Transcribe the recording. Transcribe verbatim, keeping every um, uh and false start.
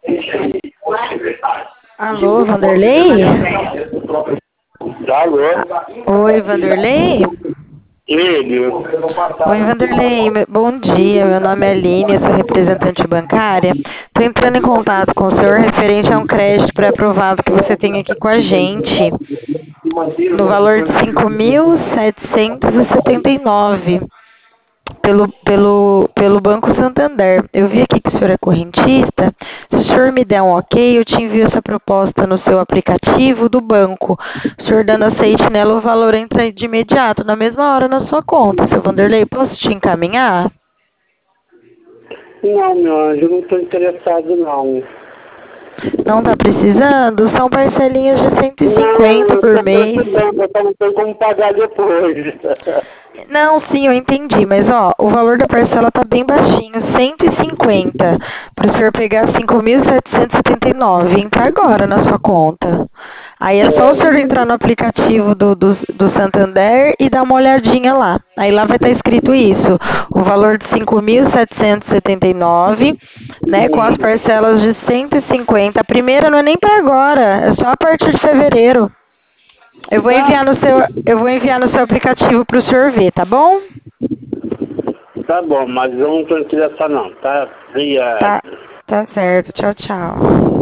Alô, Vanderlei? Alô? Oi, Vanderlei? Ele. Oi, Vanderlei. Me- Bom dia. Meu nome é Aline, eu sou representante bancária. Estou entrando em contato com o senhor referente a um crédito pré-aprovado que você tem aqui com a gente, no valor de cinco mil setecentos e setenta e nove. Pelo, pelo, pelo Banco Santander. Eu vi aqui que o senhor é correntista. Se o senhor me der um ok, eu te envio essa proposta no seu aplicativo do banco. O senhor dando aceite nela, o valor entra de imediato, na mesma hora, na sua conta. Seu Vanderlei, posso te encaminhar? Não, meu anjo, eu não estou interessado, não. Não está precisando? São parcelinhas de cento e Não, cinquenta eu por estou mês. precisando, eu só não sei como pagar depois. Não, sim, eu entendi, mas ó, o valor da parcela tá bem baixinho, cento e cinquenta, para o senhor pegar cinco mil setecentos e setenta e nove, entra agora na sua conta. Aí é só o senhor entrar no aplicativo do, do, do Santander e dar uma olhadinha lá. Aí lá vai estar escrito isso, o valor de cinco mil setecentos e setenta e nove, né, com as parcelas de cento e cinquenta. A primeira não é nem para agora, é só a partir de fevereiro. Eu vou Tá, enviar no seu, eu vou enviar no seu aplicativo para o senhor ver, tá bom? tá bom, mas eu não estou interessado, não, tá? Obrigado. Tá, tá certo. Tchau, tchau.